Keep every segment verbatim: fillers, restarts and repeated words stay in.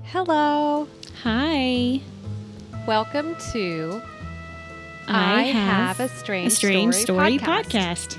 Hello. Hi. Welcome to I, I have, Have a Strange, a Strange Story, Story podcast.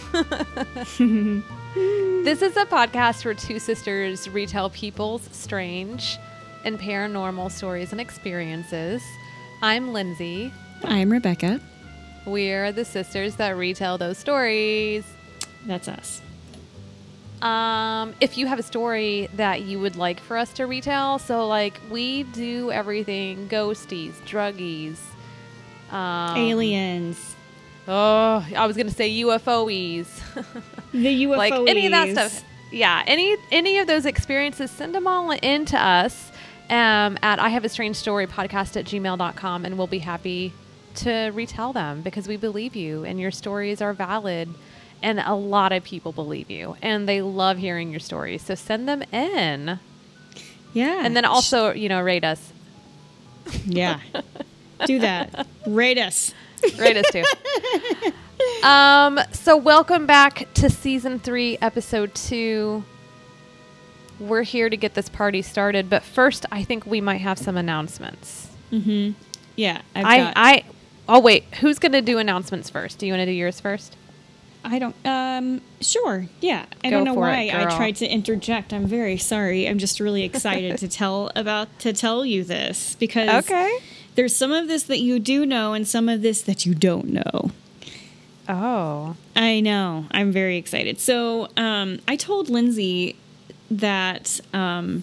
podcast. This is a podcast where two sisters retell people's strange and paranormal stories and experiences. I'm Lindsay. I'm Rebecca. We're the sisters that retell those stories. That's us. Um, if you have a story that you would like for us to retell, so like we do everything ghosties, druggies, um, Aliens. Oh, I was gonna say U F O's. The U F Os. Like any of that stuff. Yeah, any any of those experiences, send them all in to us um, at I Have a Strange Story podcast at gmail dot com, and we'll be happy to retell them because we believe you and your stories are valid. And a lot of people believe you, and they love hearing your stories. So send them in. Yeah. And then also, you know, rate us. Yeah. Do that. Rate us. Rate us too. Um, so welcome back to season three, episode two. We're here to get this party started, but first I think we might have some announcements. Mm-hmm. Yeah. I've I, got, I, oh wait, who's going to do announcements first? Do you want to do yours first? I don't, um, sure. Yeah. I Go don't know for why it, I girl. tried to interject. I'm very sorry. I'm just really excited to tell about, to tell you this because Okay. there's some of this that you do know and some of this that you don't know. Oh. I know. I'm very excited. So, um, I told Lindsay that, um,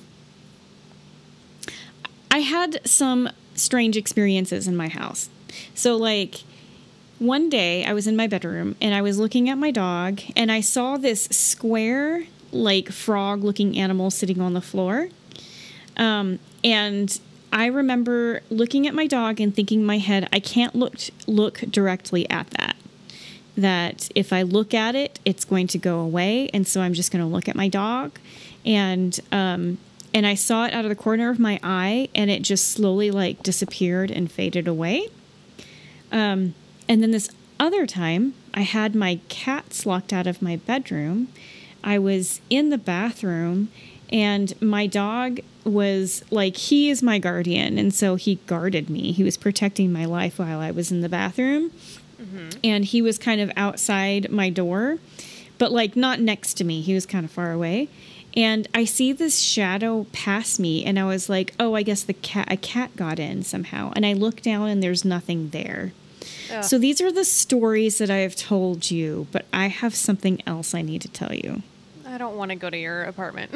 I had some strange experiences in my house. So, like, one day I was in my bedroom and I was looking at my dog and I saw this square, like, frog-looking animal sitting on the floor. Um, and I remember looking at my dog and thinking in my head, I can't look look directly at that. That if I look at it, it's going to go away, and so I'm just going to look at my dog. And um, and I saw it out of the corner of my eye, and it just slowly like disappeared and faded away. Um, and then this other time, I had my cats locked out of my bedroom. I was in the bathroom, and my dog was like, he is my guardian, and so he guarded me. He was protecting my life while I was in the bathroom. Mm-hmm. And he was kind of outside my door, but like not next to me. He was kind of far away. And I see this shadow pass me, and I was like, oh, I guess the cat, a cat got in somehow. And I look down and there's nothing there. Ugh. So these are the stories that I have told you, but I have something else I need to tell you. I don't want to go to your apartment.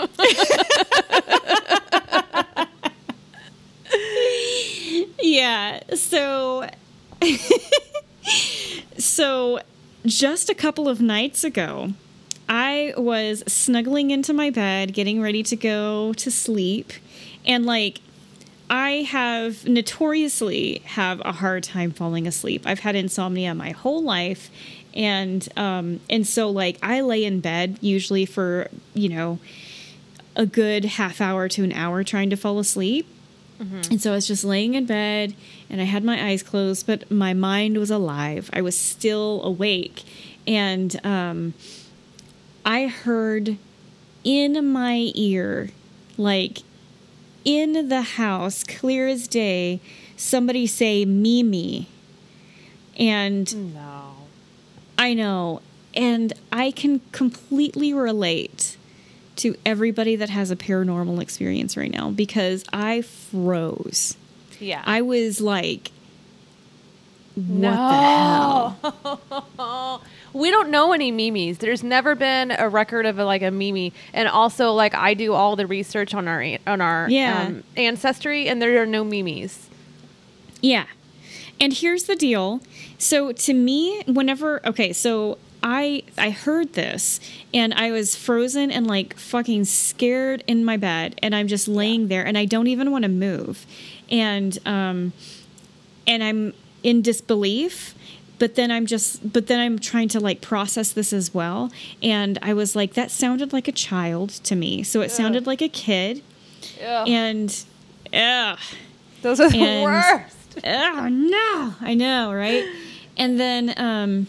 Yeah. So, so just a couple of nights ago, I was snuggling into my bed, getting ready to go to sleep. And like, I have notoriously have a hard time falling asleep. I've had insomnia my whole life. And, um, and so like I lay in bed usually for, you know, a good half hour to an hour trying to fall asleep. Mm-hmm. And so I was just laying in bed and I had my eyes closed, but my mind was alive. I was still awake. And, um, I heard in my ear, like in the house, clear as day, somebody say Mimi. And No. I know. And I can completely relate to everybody that has a paranormal experience right now because I froze. Yeah. I was like, what no. the hell? We don't know any Mimis. There's never been a record of a, like a Mimi. And also, like, I do all the research on our on our Yeah. um, ancestry, and there are no Mimis. Yeah. And here's the deal. So to me, whenever, okay, so I I heard this and I was frozen and like fucking scared in my bed, and I'm just laying there and I don't even want to move. And um and I'm in disbelief, but then I'm just but then I'm trying to like process this as well. And I was like, that sounded like a child to me. So it Ugh. sounded like a kid. Ugh. And ugh. Those are the And- worst. Oh no, I know, right? And then um,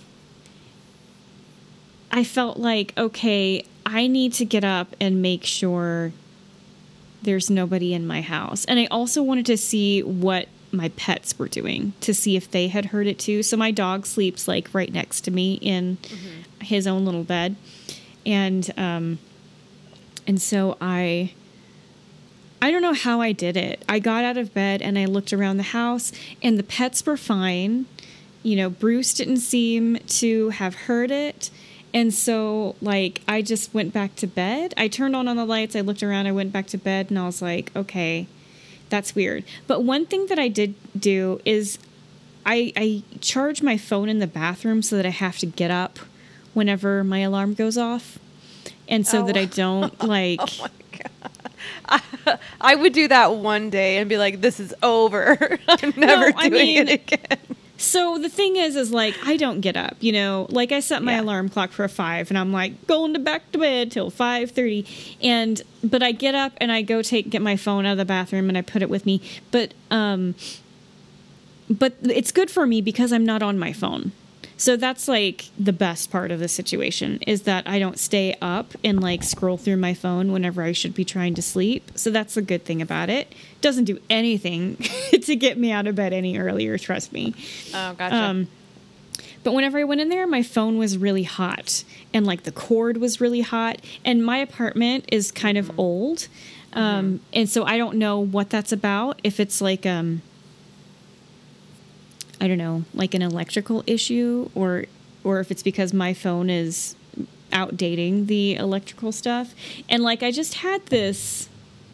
I felt like, okay, I need to get up and make sure there's nobody in my house. And I also wanted to see what my pets were doing, to see if they had heard it too. So my dog sleeps like right next to me in mm-hmm. his own little bed. And, um, and so I, I don't know how I did it. I got out of bed and I looked around the house and the pets were fine. You know, Bruce didn't seem to have heard it. And so, like, I just went back to bed. I turned on all the lights. I looked around. I went back to bed, and I was like, okay, that's weird. But one thing that I did do is I, I charge my phone in the bathroom so that I have to get up whenever my alarm goes off. And so oh. that I don't, like... oh, my God. I, I would do that one day and be like, this is over. I'm never no, doing I mean, it again. So the thing is, is like, I don't get up, you know, like I set my yeah. alarm clock for five and I'm like going to back to bed till five thirty. And, but I get up and I go take, get my phone out of the bathroom and I put it with me. But, um, but it's good for me because I'm not on my phone. So that's like the best part of the situation is that I don't stay up and like scroll through my phone whenever I should be trying to sleep. So that's the good thing about it. Doesn't do anything to get me out of bed any earlier, trust me. Oh, gotcha. Um, but whenever I went in there, my phone was really hot and like the cord was really hot. And my apartment is kind mm-hmm. of old. Um, mm-hmm. And so I don't know what that's about. If it's like... um. I don't know, like an electrical issue or or if it's because my phone is outdating the electrical stuff. And like I just had this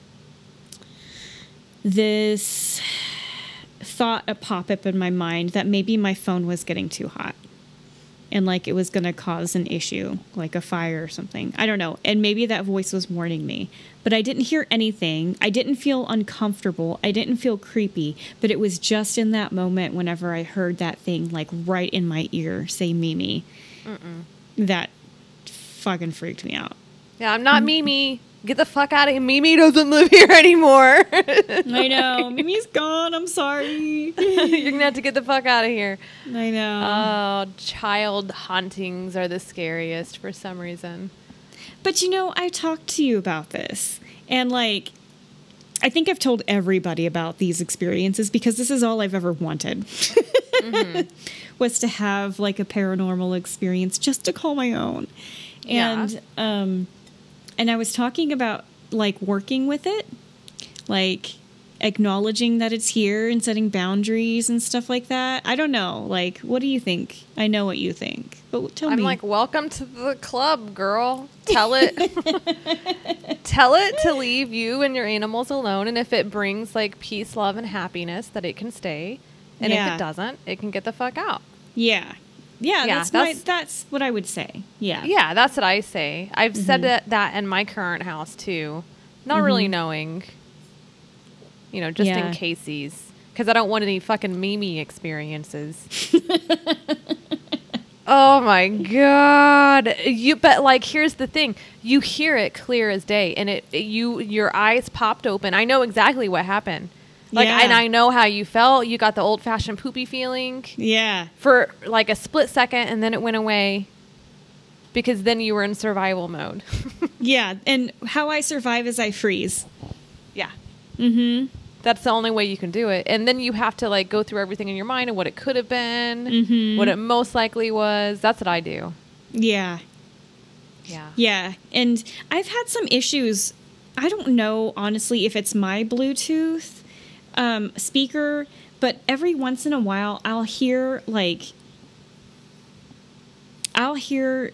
this thought a pop up in my mind that maybe my phone was getting too hot. And like it was going to cause an issue, like a fire or something. I don't know. And maybe that voice was warning me. But I didn't hear anything. I didn't feel uncomfortable. I didn't feel creepy. But it was just in that moment whenever I heard that thing like right in my ear say Mimi. Mm-mm. That fucking freaked me out. Yeah, I'm not Mimi. Get the fuck out of here. Mimi doesn't live here anymore. I know. Mimi's gone. I'm sorry. You're going to have to get the fuck out of here. I know. Oh, child hauntings are the scariest for some reason. But, you know, I talked to you about this. And, like, I think I've told everybody about these experiences because this is all I've ever wanted. Mm-hmm. Was to have, like, a paranormal experience just to call my own. And, yeah. um... And I was talking about, like, working with it, like, acknowledging that it's here and setting boundaries and stuff like that. I don't know. Like, what do you think? I know what you think. But tell I'm me. I'm like, welcome to the club, girl. Tell it. Tell it to leave you and your animals alone. And if it brings, like, peace, love, and happiness, that it can stay. And yeah. if it doesn't, it can get the fuck out. Yeah. Yeah, yeah, that's that's, my, that's what I would say. Yeah. Yeah, that's what I say. I've mm-hmm. said that, that in my current house, too. Not mm-hmm. really knowing, you know, just yeah. in cases. Because I don't want any fucking Mimi experiences. Oh, my God. You But, like, here's the thing. You hear it clear as day. And it, it you your eyes popped open. I know exactly what happened. Like, yeah. and I know how you felt. You got the old-fashioned poopy feeling. Yeah. For, like, a split second, and then it went away. Because then you were in survival mode. Yeah, and how I survive is I freeze. Yeah. Mm-hmm. That's the only way you can do it. And then you have to, like, go through everything in your mind and what it could have been. Mm-hmm. What it most likely was. That's what I do. Yeah. Yeah. Yeah, and I've had some issues. I don't know, honestly, if it's my Bluetooth Um, speaker, but every once in a while I'll hear like I'll hear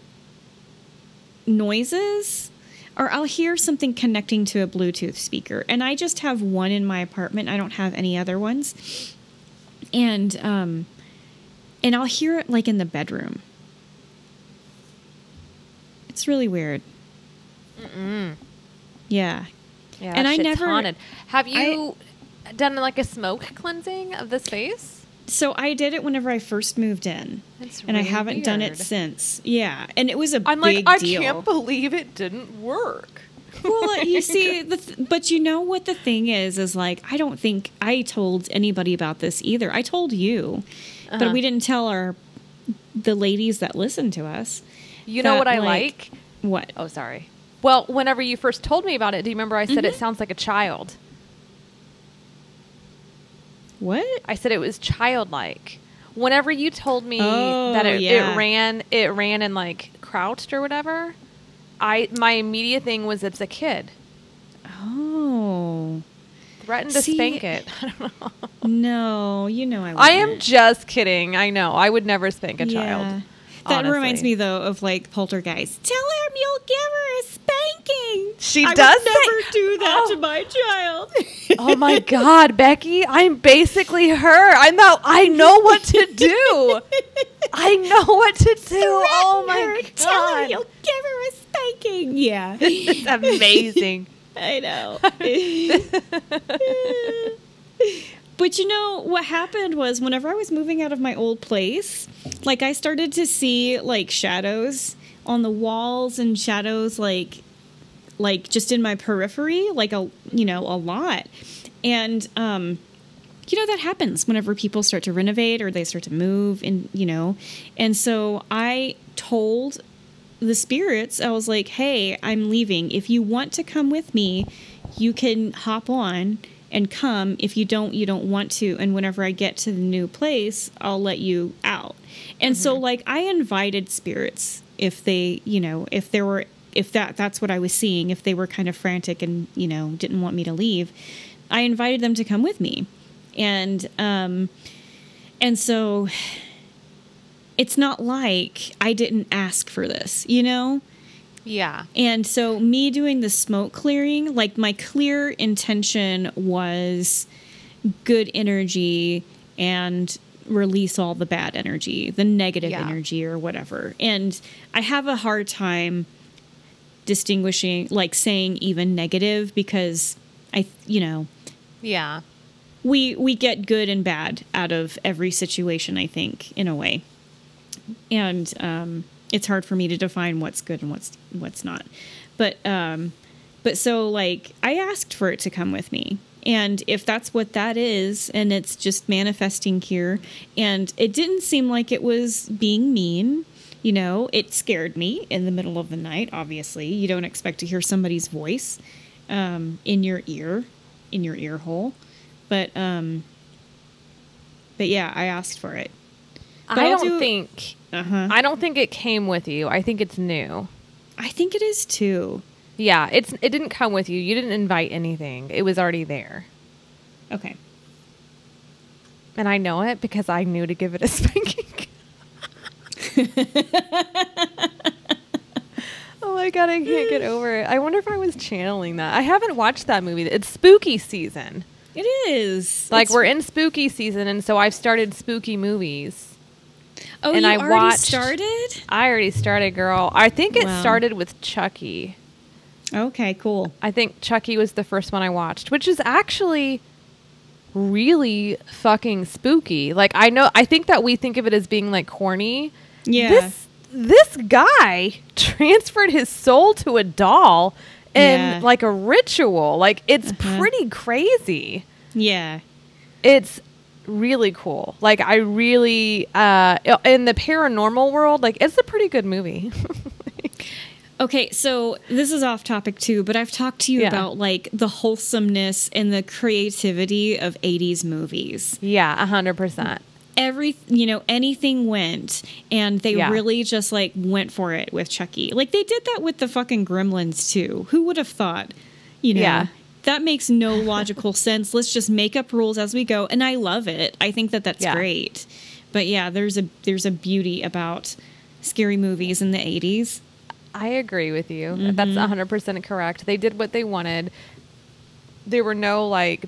noises or I'll hear something connecting to a Bluetooth speaker, and I just have one in my apartment. I don't have any other ones. And um and I'll hear it like in the bedroom. It's really weird. Mm-mm. Yeah. Yeah, and I shit's never haunted. Have you I, done like a smoke cleansing of the space? So I did it whenever I first moved in. That's and really I haven't weird. done it since. Yeah, and it was a I'm big like, deal. I can't believe it didn't work. Well, you see, the th- but you know what the thing is, is like, I don't think I told anybody about this either. I told you, uh-huh. but we didn't tell our, the ladies that listen to us. You know what I like? What? Oh, sorry. Well, whenever you first told me about it, do you remember I said Mm-hmm. it sounds like a child? What? I said it was childlike. Whenever you told me Oh, that it, yeah. it ran, it ran and like crouched or whatever, I my immediate thing was it's a kid. Oh. Threatened to See, spank it. I don't know. No, you know I I am wouldn't. just kidding. I know. I would never spank a Yeah. child. That honestly. reminds me, though, of like Poltergeist. Tell him you'll give her a spanking. She I does would never say- do that Oh. to my child. Oh my God, Becky! I'm basically her. I know. I know what to do. I know what to do. Oh my Threaten her. Tell her God! you'll give her a spanking. Yeah. It's amazing. I know. But you know, what happened was whenever I was moving out of my old place, like I started to see like shadows on the walls and shadows like like just in my periphery, like a you know, a lot. And um you know, that happens whenever people start to renovate or they start to move and you know. And so I told the spirits, I was like, hey, I'm leaving. If you want to come with me, you can hop on and come. If you don't, you don't want to. And whenever I get to the new place, I'll let you out. And mm-hmm. so like I invited spirits if they, you know, if there were, if that, that's what I was seeing, if they were kind of frantic and, you know, didn't want me to leave, I invited them to come with me. And, um, and so it's not like I didn't ask for this, you know? Yeah. And so me doing the smoke clearing, like my clear intention was good energy and release all the bad energy, the negative Yeah. energy or whatever. And I have a hard time distinguishing, like saying even negative because I, you know, Yeah. we we get good and bad out of every situation, I think, in a way. And um it's hard for me to define what's good and what's what's not. But um but so like I asked for it to come with me. And if that's what that is, and it's just manifesting here, and it didn't seem like it was being mean, you know, it scared me in the middle of the night, obviously. You don't expect to hear somebody's voice um in your ear, in your ear hole. But um but yeah, I asked for it. But I I'll don't do- think. Uh-huh. I don't think it came with you. I think it's new. I think it is too. Yeah, it's it didn't come with you. You didn't invite anything. It was already there. Okay. And I know it because I knew to give it a spanking. Oh my God, I can't get over it. I wonder if I was channeling that. I haven't watched that movie. It's spooky season. It is. Like It's- we're in spooky season, and so I've started spooky movies. Oh, and you I already watched- started? I already started, girl. I think it Wow. started with Chucky. Okay, cool. I think Chucky was the first one I watched, which is actually really fucking spooky. Like I know, I think that we think of it as being like corny. Yeah. This this guy transferred his soul to a doll in Yeah. like a ritual. Like it's Uh-huh. pretty crazy. Yeah. It's really cool. Like I really uh in the paranormal world, like it's a pretty good movie. Okay, so this is off topic too, but I've talked to you Yeah. about like the wholesomeness and the creativity of eighties movies. Yeah, a hundred percent. Every, you know, anything went, and they Yeah. really just like went for it with Chucky. Like they did that with the fucking Gremlins too. Who would have thought? You know, Yeah. that makes no logical sense. Let's just make up rules as we go, and I love it. I think that that's Yeah. great. But yeah, there's a there's a beauty about scary movies in the eighties. I agree with you. That's one hundred percent correct. They did what they wanted. There were no like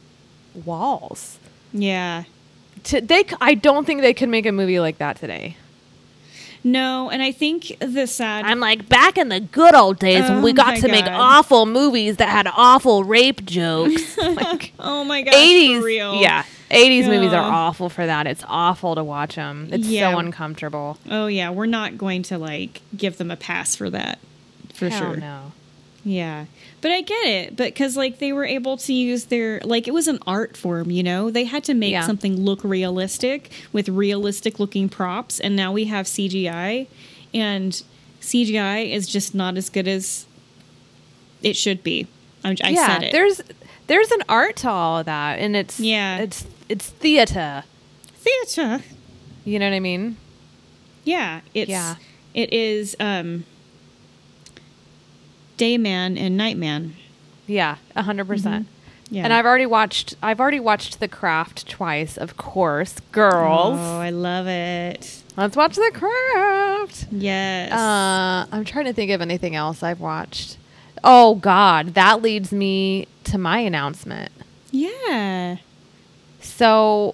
walls. Yeah. To, they, c- I don't think they could make a movie like that today. No, and I think the sad I'm like, back in the good old days when we Oh got my to make God. awful movies that had awful rape jokes. Like, oh my gosh, eighties, for real. yeah, eighties movies are Yeah. awful for that. It's awful to watch them. It's Yeah. so uncomfortable. Oh yeah, we're not going to like give them a pass for that, for Hell sure. no. Yeah, but I get it. But because like they were able to use their like it was an art form, you know. They had to make Yeah. something look realistic with realistic looking props, and now we have C G I, and C G I is just not as good as it should be. I, I yeah, said it. There's there's an art to all of that, and it's Yeah. it's it's theater. Theater. You know what I mean? Yeah, it's Yeah. it is um, day man and night man. Yeah, a hundred percent. Yeah, And I've already watched. I've already watched The Craft twice, of course. Girls, Oh, I love it. let's watch The Craft. Yes. Uh, I'm trying to think of anything else I've watched. Oh God, that leads me to my announcement. yeah. So,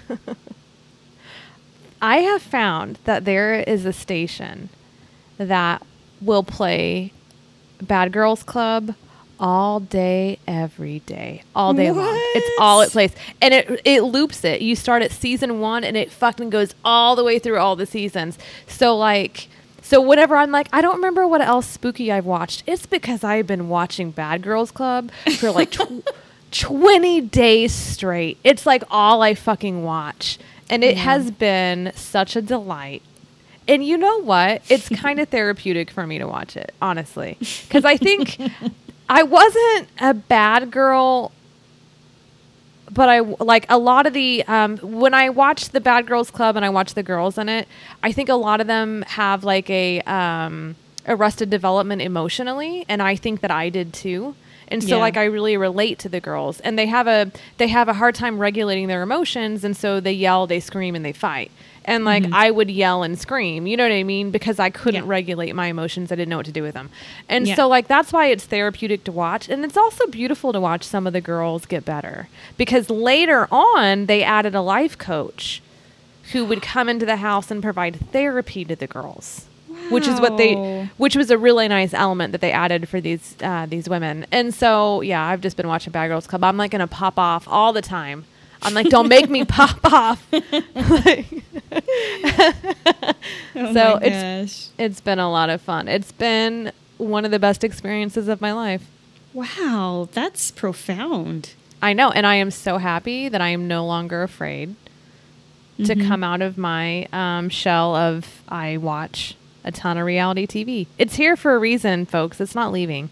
I have found that there is a station that will play Bad Girls Club all day, every day, all day long. What? It's all it plays, and it it loops it. You start at season one, and it fucking goes all the way through all the seasons. So like, so whenever I'm like, I don't remember what else spooky I've watched, it's because I've been watching Bad Girls Club for like tw- twenty days straight. It's like all I fucking watch, and it Yeah. has been such a delight. And you know what? It's kind of therapeutic for me to watch it, honestly. Because I think I wasn't a bad girl, but I like a lot of the, um, when I watched the Bad Girls Club and I watched the girls in it, I think a lot of them have like a um, arrested development emotionally. And I think that I did too. And so Yeah. like I really relate to the girls, and they have a they have a hard time regulating their emotions, and so they yell, they scream, and they fight. And like I would yell and scream, you know what I mean? Because I couldn't Yeah. regulate my emotions. I didn't know what to do with them. And Yeah. so like that's why it's therapeutic to watch, and it's also beautiful to watch some of the girls get better. Because later on they added a life coach who would come into the house and provide therapy to the girls. Which is what they, Wow. which was a really nice element that they added for these uh, these women. And so, yeah, I've just been watching Bad Girls Club. I'm like gonna pop off all the time. I'm like, don't make me pop off. Oh so my it's gosh. it's been a lot of fun. It's been one of the best experiences of my life. Wow, that's profound. I know, and I am so happy that I am no longer afraid to Mhm. come out of my um, shell of I watch a ton of reality T V. It's here for a reason, folks. It's not leaving.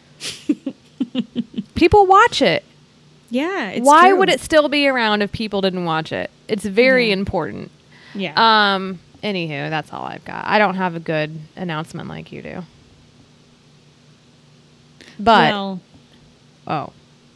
People watch it. Yeah, it's Why true. would it still be around if people didn't watch it? It's very Yeah. important. Yeah. Um. Anywho, that's all I've got. I don't have a good announcement like you do. But well, oh,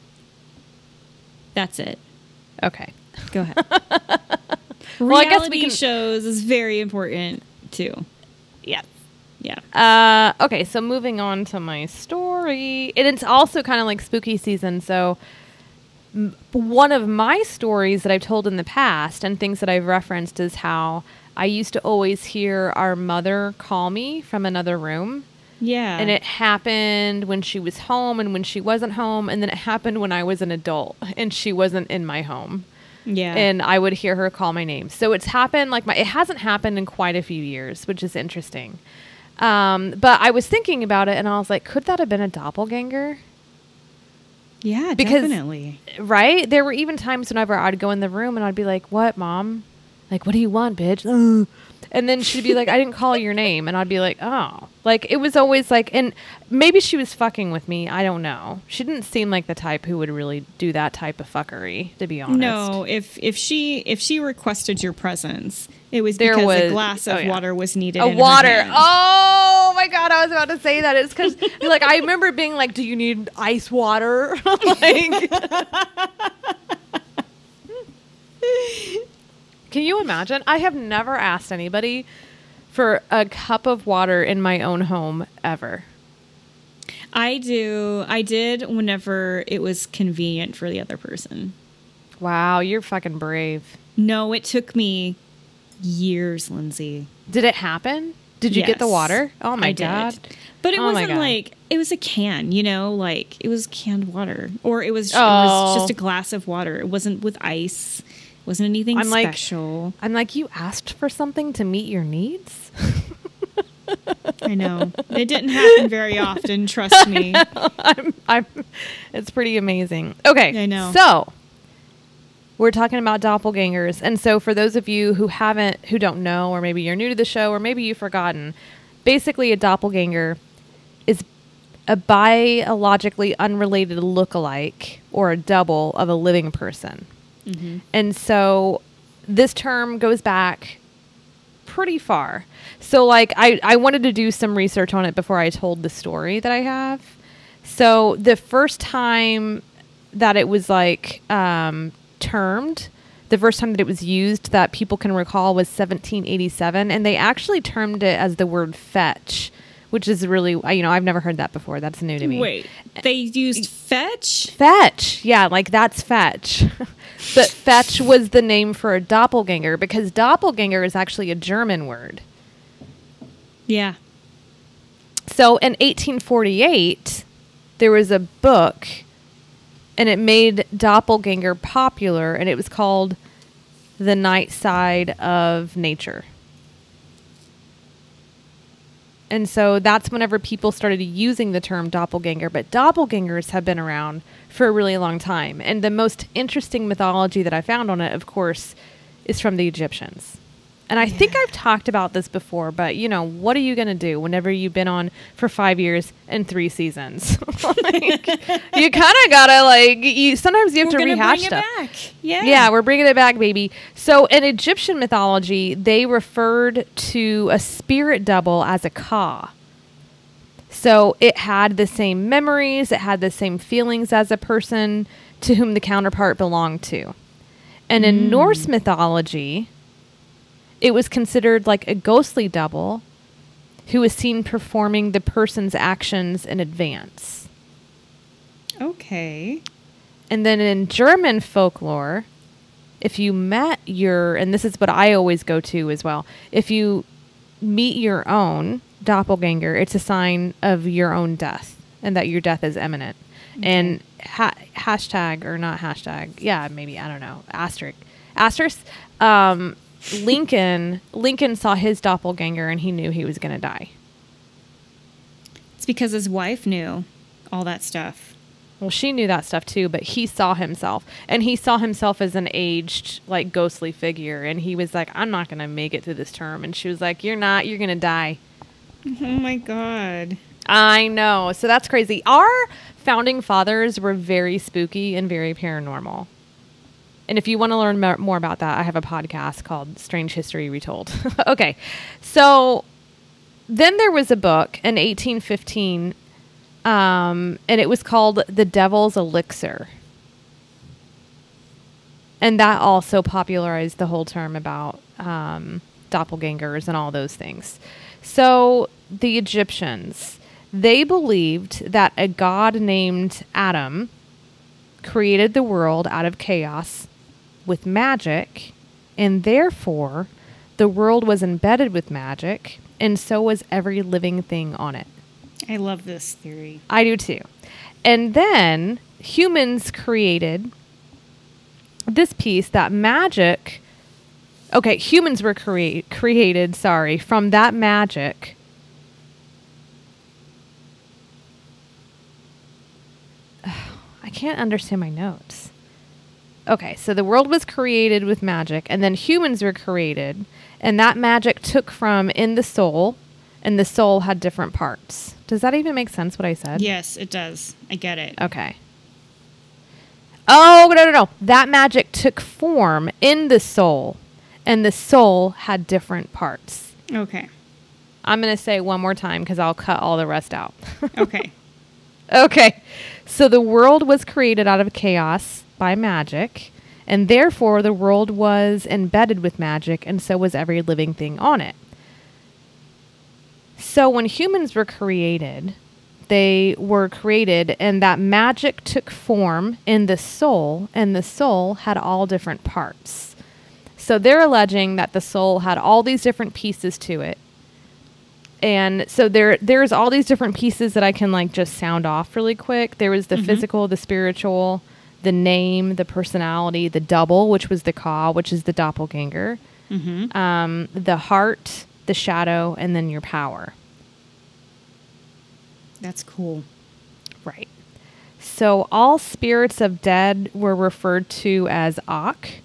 that's it. okay. Go ahead. Well, I guess we Reality can- shows is very important too. Yeah. Yeah. Uh, okay, so moving on to my story. And it's also kind of like spooky season. So, m- one of my stories that I've told in the past and things that I've referenced is how I used to always hear our mother call me from another room. Yeah. And it happened when she was home and when she wasn't home. And then it happened when I was an adult and she wasn't in my home. Yeah. And I would hear her call my name. So it's happened like my, it hasn't happened in quite a few years, which is interesting. Um, but I was thinking about it and I was like, could that have been a doppelganger? yeah, because- definitely. Right? There were even times whenever I'd go in the room and I'd be like, what, mom? Like, what do you want, bitch? Ugh. And then she'd be like, I didn't call your name. And I'd be like, oh. Like, it was always like, and maybe she was fucking with me. I don't know. She didn't seem like the type who would really do that type of fuckery, to be honest. No, if if she if she requested your presence, it was There because was- a glass of oh, yeah. water was needed. A in her water. hand. Oh my God. I was about to say that. It's because, like, I remember being like, do you need ice water? Like, can you imagine? I have never asked anybody for a cup of water in my own home ever. I do. I did whenever it was convenient for the other person. Wow. You're fucking brave. No, it took me years, Lindsay. Did it happen? Did you get the Yes, water? Oh my I God. did. But it Oh my wasn't God. like it was a can, you know, like it was canned water, or it was, it Oh. was just a glass of water. It wasn't with ice. It wasn't anything I'm like- special. I'm like, you asked for something to meet your needs? I know it didn't happen very often. Trust me. I'm, I'm, it's pretty amazing. Okay. I know. So we're talking about doppelgangers. And so for those of you who haven't, who don't know, or maybe you're new to the show, or maybe you've forgotten, basically a doppelganger is a biologically unrelated lookalike or a double of a living person. Mm-hmm. And so this term goes back pretty far. So like I, I wanted to do some research on it before I told the story that I have. So the first time that it was like um, termed, the first time that it was used that people can recall was seventeen eighty-seven. And they actually termed it as the word fetch, which is really, you know, I've never heard that before. That's new to me. Wait, they used fetch? Fetch. Yeah, like that's fetch. But fetch was the name for a doppelganger because doppelganger is actually a German word. Yeah. So in eighteen forty-eight, there was a book and it made doppelganger popular and it was called The Night Side of Nature. And so that's whenever people started using the term doppelganger. But doppelgangers have been around for a really long time. And the most interesting mythology that I found on it, of course, is from the Egyptians. And I yeah. think I've talked about this before, but, you know, what are you going to do whenever you've been on for five years and three seasons? Like, you kind of got to, like, you sometimes you have we're to rehash bring stuff. It back. Yeah. Yeah, we're bringing it back, baby. So in Egyptian mythology, they referred to a spirit double as a ka. So it had the same memories, it had the same feelings as a person to whom the counterpart belonged to. And in Mm. Norse mythology, it was considered like a ghostly double who was seen performing the person's actions in advance. Okay. And then in German folklore, if you met your, and this is what I always go to as well, if you meet your own doppelganger, it's a sign of your own death and that your death is imminent. Okay. And ha- hashtag, or not hashtag, yeah, maybe, I don't know, asterisk, asterisk, um, Lincoln, Lincoln saw his doppelganger and he knew he was going to die. It's because his wife knew all that stuff. Well, she knew that stuff too, but he saw himself, and he saw himself as an aged, like, ghostly figure. And he was like, I'm not going to make it through this term. And she was like, you're not, you're going to die. Oh my God. I know. So that's crazy. Our founding fathers were very spooky and very paranormal. And if you want to learn mo- more about that, I have a podcast called Strange History Retold. Okay. So then there was a book in eighteen fifteen, um, and it was called The Devil's Elixir. And that also popularized the whole term about um, doppelgangers and all those things. So the Egyptians, they believed that a god named Adam created the world out of chaos with magic, and therefore the world was embedded with magic, and so was every living thing on it. I love this theory. I do too. And then humans created this piece that magic, okay, humans were create, created, sorry, from that magic. I can't understand my notes. Okay, so the world was created with magic, and then humans were created, and that magic took from in the soul, and the soul had different parts. Does that even make sense what I said? Yes, it does. I get it. Okay. Oh, no, no, no. That magic took form in the soul, and the soul had different parts. Okay. I'm going to say it one more time because I'll cut all the rest out. Okay. Okay. So the world was created out of chaos by magic, and therefore the world was embedded with magic, and so was every living thing on it. So when humans were created, they were created, and that magic took form in the soul, and the soul had all different parts. So they're alleging that the soul had all these different pieces to it. And so there, there's all these different pieces that I can like just sound off really quick. There was the mm-hmm. physical, the spiritual, the name, the personality, the double, which was the ka, which is the doppelganger, mm-hmm. um, the heart, the shadow, and then your power. That's cool. Right. So all spirits of dead were referred to as Ak.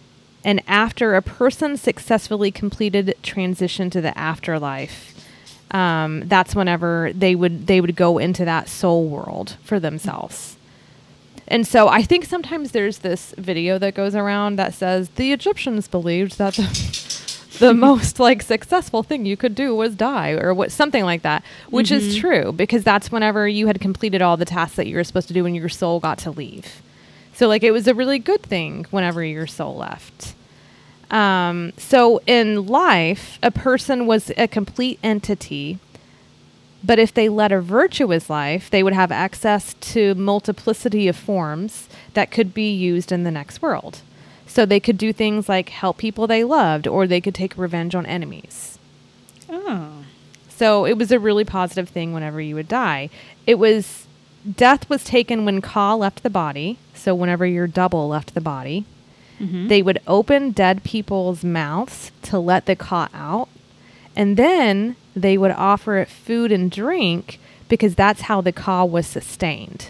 And after a person successfully completed transition to the afterlife, um, that's whenever they would they would go into that soul world for themselves. And so I think sometimes there's this video that goes around that says the Egyptians believed that the, the most like successful thing you could do was die, or what, something like that, which mm-hmm. is true, because that's whenever you had completed all the tasks that you were supposed to do and your soul got to leave. So like it was a really good thing whenever your soul left. Um, so in life, a person was a complete entity. But if they led a virtuous life, they would have access to multiplicity of forms that could be used in the next world. So they could do things like help people they loved, or they could take revenge on enemies. Oh. So it was a really positive thing whenever you would die. It was, death was taken when Ka left the body. So whenever your double left the body, mm-hmm. they would open dead people's mouths to let the Ka out. And then they would offer it food and drink, because that's how the Ka was sustained.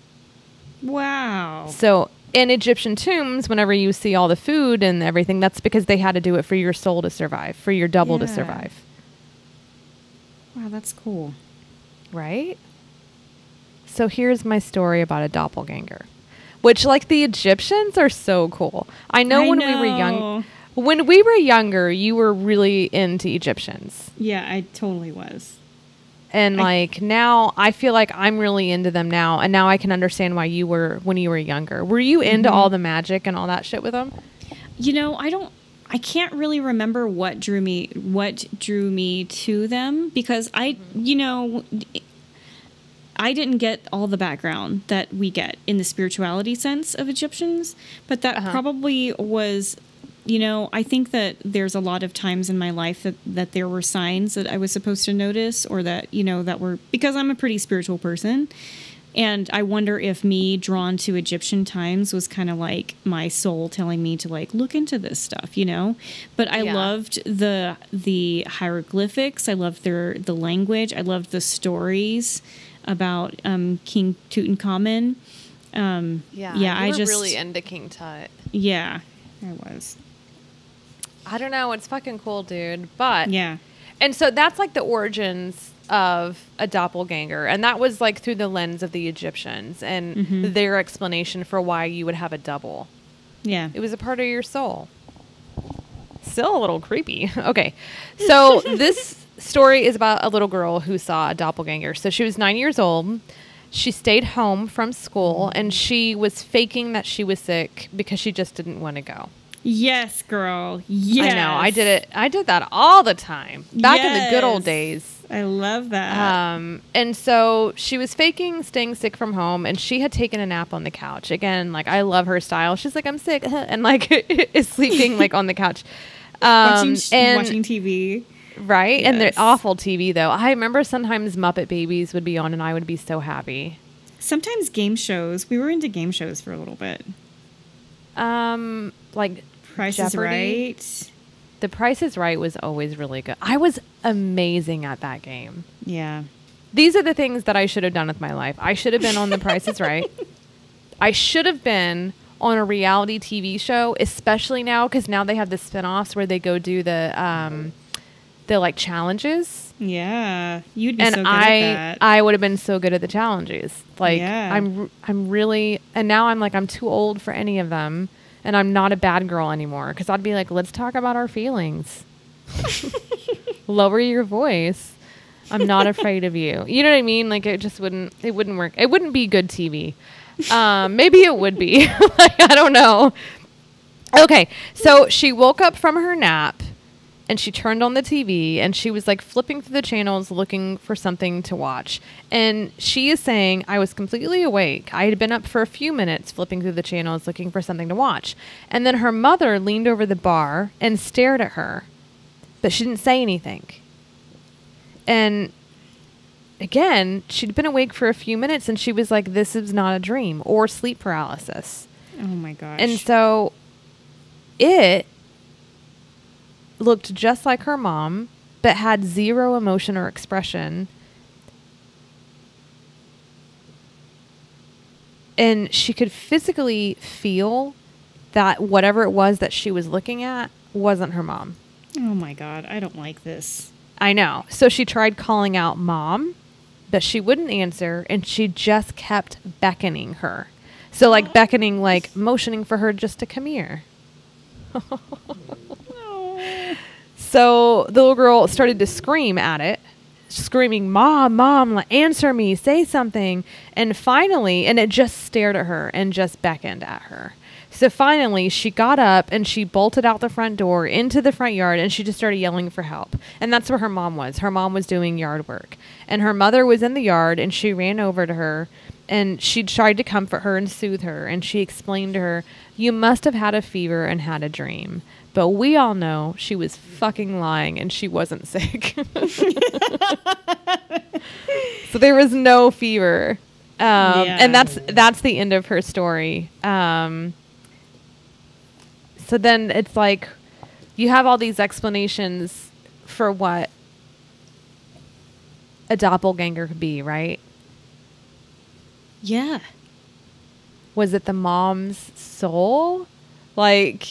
Wow. So in Egyptian tombs, whenever you see all the food and everything, that's because they had to do it for your soul to survive, for your double yeah. to survive. Wow, that's cool. Right? So here's my story about a doppelganger, which, like, the Egyptians are so cool. I know I when know. we were young... When we were younger, you were really into Egyptians. Yeah, I totally was. And I, like now, I feel like I'm really into them now. And now I can understand why you were when you were younger. Were you into mm-hmm. all the magic and all that shit with them? You know, I don't, I can't really remember what drew me, what drew me to them, because I, mm-hmm. you know, I didn't get all the background that we get in the spirituality sense of Egyptians, but that uh-huh. probably was... You know, I think that there's a lot of times in my life that, that there were signs that I was supposed to notice, or that, you know, that were, because I'm a pretty spiritual person. And I wonder if me drawn to Egyptian times was kind of like my soul telling me to like look into this stuff, you know. But I yeah. loved the the hieroglyphics. I loved their the language. I loved the stories about um, King Tutankhamun. Um, yeah, yeah, you I were just really into King Tut. Yeah, I was. I don't know. It's fucking cool, dude. But yeah. And so that's like the origins of a doppelganger. And that was like through the lens of the Egyptians and mm-hmm. their explanation for why you would have a double. Yeah. It was a part of your soul. Still a little creepy. Okay. So this story is about a little girl who saw a doppelganger. So she was nine years old. She stayed home from school and she was faking that she was sick because she just didn't want to go. Yes, girl. Yes. I know. I did it. I did that all the time back yes. in the good old days. I love that. Um, and so she was faking staying sick from home, and she had taken a nap on the couch. Again, like, I love her style. She's like, I'm sick, and like is sleeping like on the couch, um, watching, and, watching T V. Right, yes. and the awful T V though. I remember sometimes Muppet Babies would be on, and I would be so happy. Sometimes game shows. We were into game shows for a little bit. Um, like. Price Jeopardy. is Right. The Price is Right was always really good. I was amazing at that game. Yeah. These are the things that I should have done with my life. I should have been on The Price is Right. I should have been on a reality T V show, especially now, because now they have the spinoffs where they go do the um, the like challenges. Yeah, you'd be and so good I, at that. I would have been so good at the challenges. Like yeah. I'm, I'm really, and now I'm like I'm too old for any of them. And I'm not a bad girl anymore, because I'd be like, let's talk about our feelings. Lower your voice. I'm not afraid of you. You know what I mean? Like, it just wouldn't, it wouldn't work. It wouldn't be good T V. Um, maybe it would be. Like, I don't know. Okay. So she woke up from her nap and she turned on the T V and she was like flipping through the channels looking for something to watch. And she is saying, I was completely awake. I had been up for a few minutes flipping through the channels looking for something to watch. And then her mother leaned over the bar and stared at her, but she didn't say anything. And again, she'd been awake for a few minutes and she was like, this is not a dream or sleep paralysis. Oh my gosh. And so it looked just like her mom, but had zero emotion or expression. And she could physically feel that whatever it was that she was looking at wasn't her mom. Oh my God. I don't like this. I know. So she tried calling out Mom, but she wouldn't answer, and she just kept beckoning her. So, like, beckoning, like, motioning for her just to come here. So the little girl started to scream at it, screaming, Mom, Mom, like, answer me, say something. And finally, and it just stared at her and just beckoned at her. So finally, she got up and she bolted out the front door into the front yard, and she just started yelling for help. And that's where her mom was. Her mom was doing yard work. And her mother was in the yard, and she ran over to her, and she tried to comfort her and soothe her. And she explained to her, you must have had a fever and had a dream. But we all know she was fucking lying and she wasn't sick. So there was no fever. Um, Yeah. And that's that's the end of her story. Um, so then it's like you have all these explanations for what a doppelganger could be, right? Yeah. Was it the mom's soul? Like...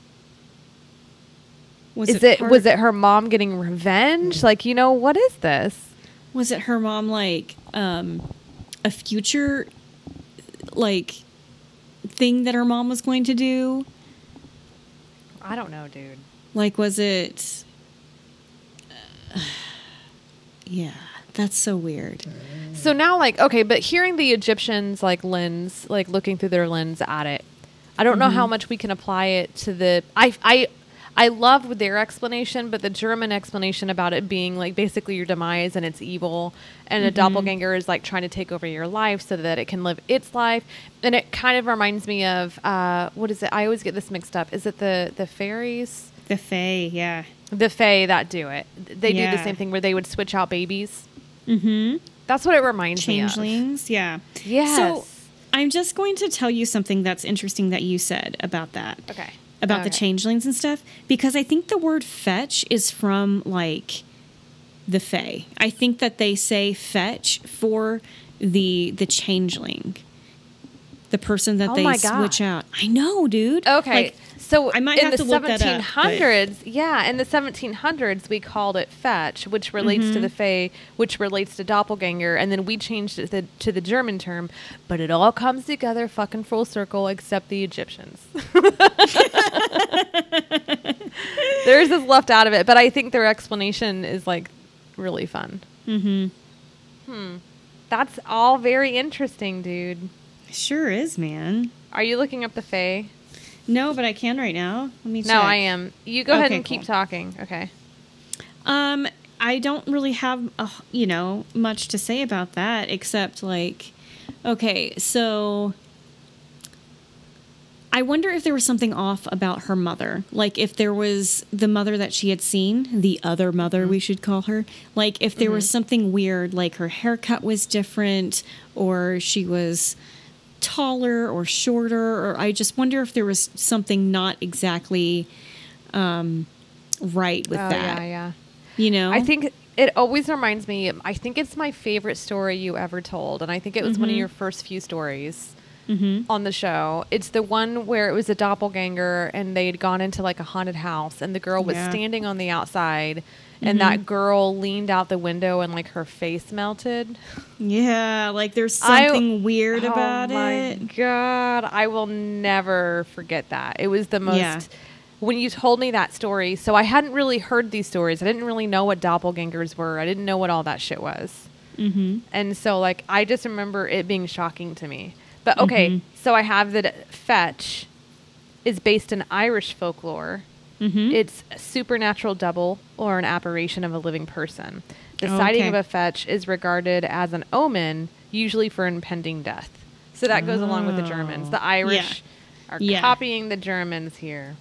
Was Is it her, was it her mom getting revenge? Like, you know, what is this? Was it her mom like um a future like thing that her mom was going to do? I don't know, dude. Like, was it uh, yeah, that's so weird. So now, like, okay, but hearing the Egyptians like lens, like looking through their lens at it, I don't know how much we can apply it to the I I I love their explanation, but the German explanation about it being like basically your demise and it's evil, and a doppelganger is like trying to take over your life so that it can live its life. And it kind of reminds me of uh, what is it? I always get this mixed up. Is it the the fairies? The Fae, yeah. The Fae that do it. They do Yeah. the same thing where they would switch out babies. Mm-hmm. That's what it reminds me of. Changelings, yeah. Yes. So I'm just going to tell you something that's interesting that you said about that. Okay. About the Okay. changelings and stuff, because I think the word fetch is from like the Fae. I think that they say fetch for the the changeling, the person that Oh they my God. switch out. I know, dude. Okay. Like, so I might in have the to look that up, seventeen hundreds, yeah, in the seventeen hundreds we called it fetch, which relates Mm-hmm. to the Fae, which relates to doppelganger, and then we changed it to the, to the German term, but it all comes together fucking full circle except the Egyptians. Theirs is left out of it, but I think their explanation is like really fun. Mm-hmm. Hmm. That's all very interesting, dude. Sure is, man. Are you looking up the Fae? No, but I can right now. Let me check. No, I am. You go ahead Okay, and keep cool. talking. Okay. Um, I don't really have, uh, you know, much to say about that except like, okay, so I wonder if there was something off about her mother. Like if there was the mother that she had seen, the other mother we should call her. Like if there was something weird, like her haircut was different or she was taller or shorter, or I just wonder if there was something not exactly um, right with oh, that. yeah, yeah. You know? I think it always reminds me, I think it's my favorite story you ever told. And I think it was one of your first few stories Mm-hmm. on the show. It's the one where it was a doppelganger and they'd gone into like a haunted house and the girl was Yeah. standing on the outside and that girl leaned out the window and like her face melted. Yeah, like there's I- something weird Oh about my it. God, I will never forget that. It was the most, Yeah. when you told me that story, so I hadn't really heard these stories. I didn't really know what doppelgangers were. I didn't know what all that shit was. Mm-hmm. And so like, I just remember it being shocking to me. But okay, Mhm. so I have that fetch is based in Irish folklore. Mm-hmm. It's a supernatural double or an apparition of a living person. The sighting Okay. of a fetch is regarded as an omen, usually for impending death. So that goes along with the Germans. The Irish are Yeah. copying the Germans here.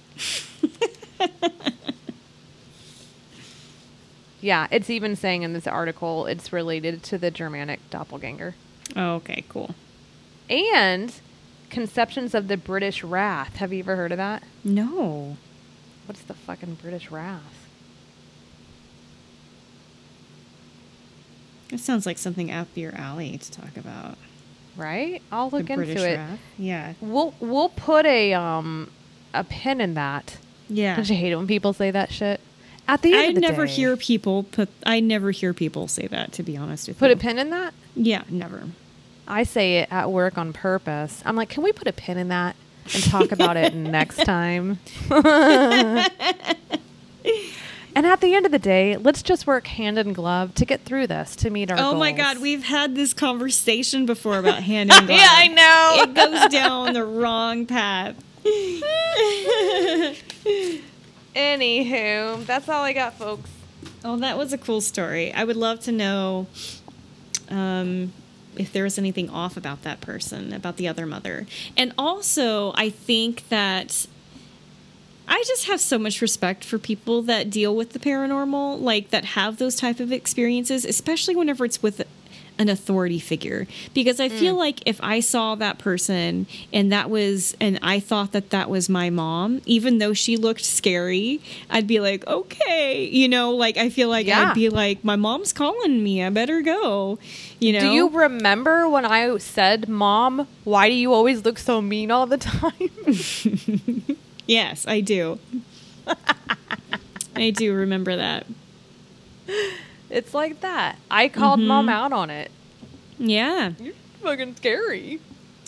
Yeah, it's even saying in this article it's related to the Germanic doppelganger. Oh, okay, cool. And conceptions of the British Wrath. Have you ever heard of that? No. What's the fucking British Wrath? It sounds like something up your alley to talk about. Right? I'll look the into British it. Wrath. Yeah. We'll we'll put a um a pin in that. Yeah. Don't you hate it when people say that shit? At the end I of the never day, hear people put. I never hear people say that. To be honest with put you, a pin in that. yeah, never. I say it at work on purpose. I'm like, can we put a pin in that and talk about it next time? And at the end of the day, let's just work hand in glove to get through this, to meet our Oh goals. my God, we've had this conversation before about hand in glove. Yeah, I know. It goes down the wrong path. Anywho, that's all I got, folks. Oh, that was a cool story. I would love to know um, if there was anything off about that person, about the other mother. And also, I think that I just have so much respect for people that deal with the paranormal, like that have those type of experiences, especially whenever it's with an authority figure. Because I feel Mm. like if I saw that person and that was, and I thought that that was my mom, even though she looked scary, I'd be like, okay, you know, like I feel like Yeah. I'd be like, my mom's calling me, I better go, you know. Do you remember when I said, Mom, why do you always look so mean all the time? Yes, I do. I do remember that. It's like that. I called Mhm. Mom out on it. Yeah. You're fucking scary.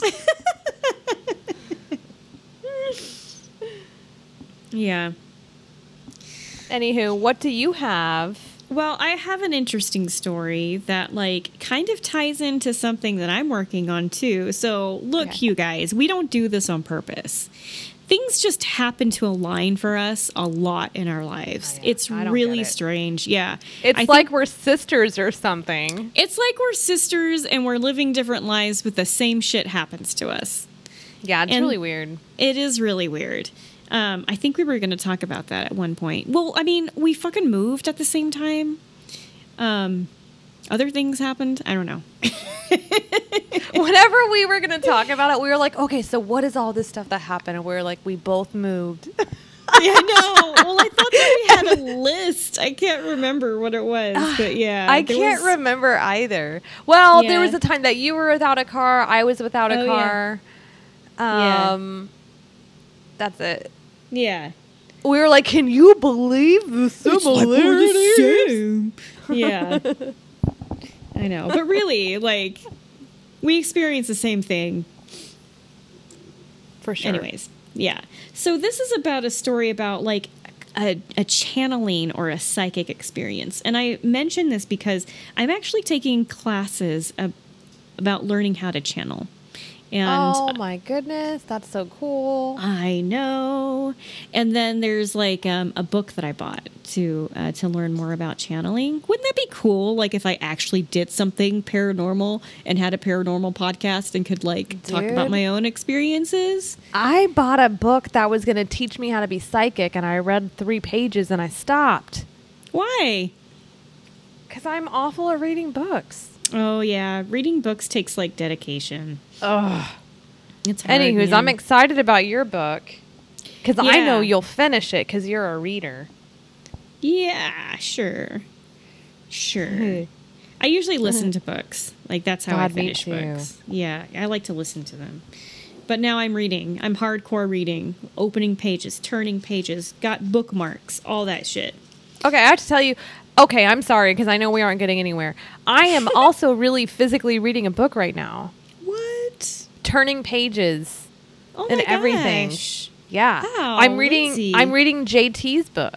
Yeah. Anywho, what do you have? Well, I have an interesting story that, like, kind of ties into something that I'm working on, too. So, look, Okay. you guys, we don't do this on purpose. Things just happen to align for us a lot in our lives. Oh, yeah. It's I don't really get it. strange. Yeah. It's I like think we're sisters or something. it's like we're sisters and we're living different lives, but the same shit happens to us. Yeah, it's And- really weird. It is really weird. Um, I think we were going to talk about that at one point. Well, I mean, we fucking moved at the same time. Um, other things happened. I don't know. Whenever we were going to talk about it, we were like, okay, so what is all this stuff that happened? And we were like, we both moved. Yeah, no. Well, I thought that we had a list. I can't remember what it was, but yeah. I there can't was- remember either. Well, there Yeah. was a time that you were without a car. I was without a Oh, yeah. car. Yeah. Um, That's it. Yeah. We were like, can you believe the similarities? same. Yeah. I know. But really, like, we experience the same thing. For sure. Anyways, yeah. So this is about a story about like a, a channeling or a psychic experience. And I mention this because I'm actually taking classes ab- about learning how to channel. And oh my goodness, that's so cool. I know. And then there's like um, a book that I bought to uh, to learn more about channeling. Wouldn't that be cool? Like if I actually did something paranormal and had a paranormal podcast and could like talk about Dude. my own experiences. I bought a book that was going to teach me how to be psychic, and I read three pages and I stopped. Why? Because I'm awful at reading books. Oh yeah, reading books takes like dedication. Ugh. It's hard, Anywho's, man. I'm excited about your book. Because I Yeah. know you'll finish it because you're a reader. Yeah, sure, sure. I usually listen to books. Like that's how I God, me finish too. books. Yeah, I like to listen to them. But now I'm reading. I'm hardcore reading, opening pages, turning pages, got bookmarks, all that shit. Okay, I have to tell you. Okay, I'm sorry because I know we aren't getting anywhere. I am also really physically reading a book right now, What? turning pages Oh and my everything. gosh. Yeah, Wow, I'm reading. Lindsay. I'm reading J T's book.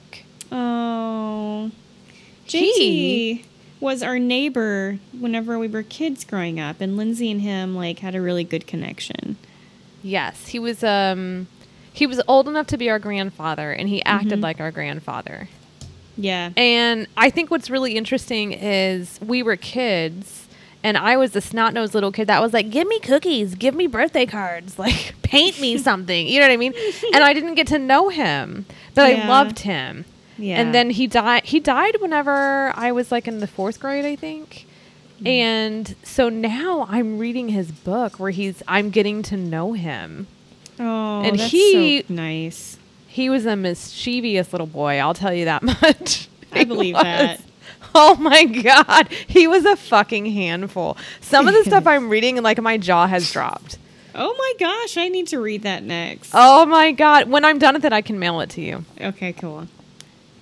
Oh. J He- T was our neighbor whenever we were kids growing up, and Lindsay and him like had a really good connection. Yes, he was. Um, he was old enough to be our grandfather, and he acted Mhm. like our grandfather. Yeah. And I think what's really interesting is we were kids, and I was the snot-nosed little kid that was like, give me cookies, give me birthday cards, like, paint me something. You know what I mean? And I didn't get to know him, but Yeah. I loved him. Yeah. And then he died. He died whenever I was, like, in the fourth grade, I think. Mm. And so now I'm reading his book where he's, I'm getting to know him. Oh, and that's he- so nice. He was a mischievous little boy, I'll tell you that much. I He believe was. that. Oh my God. He was a fucking handful. Some of the stuff I'm reading, and like my jaw has dropped. Oh my gosh, I need to read that next. Oh my God. When I'm done with it, I can mail it to you. Okay, cool.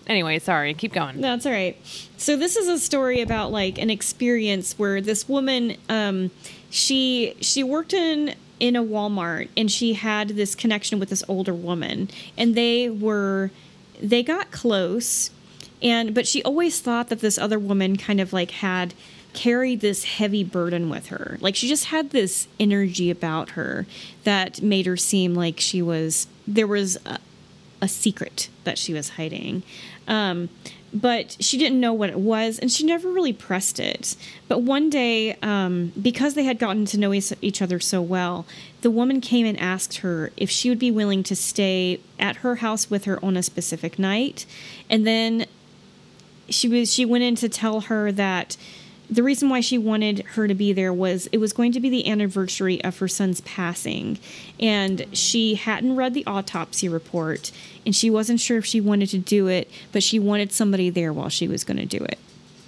Anyway, sorry. Keep going. That's all right. So this is a story about like an experience where this woman, um, she she worked in in a Walmart, and she had this connection with this older woman, and they were they got close, and but she always thought that this other woman kind of like had carried this heavy burden with her. Like she just had this energy about her that made her seem like she was there was a, a secret that she was hiding. Um, but she didn't know what it was, and she never really pressed it. But one day, um, because they had gotten to know each other so well, the woman came and asked her if she would be willing to stay at her house with her on a specific night. And then she was she went in to tell her that the reason why she wanted her to be there was it was going to be the anniversary of her son's passing, and she hadn't read the autopsy report, and she wasn't sure if she wanted to do it, but she wanted somebody there while she was going to do it.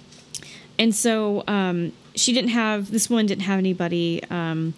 And so um, she didn't have, this woman didn't have anybody um,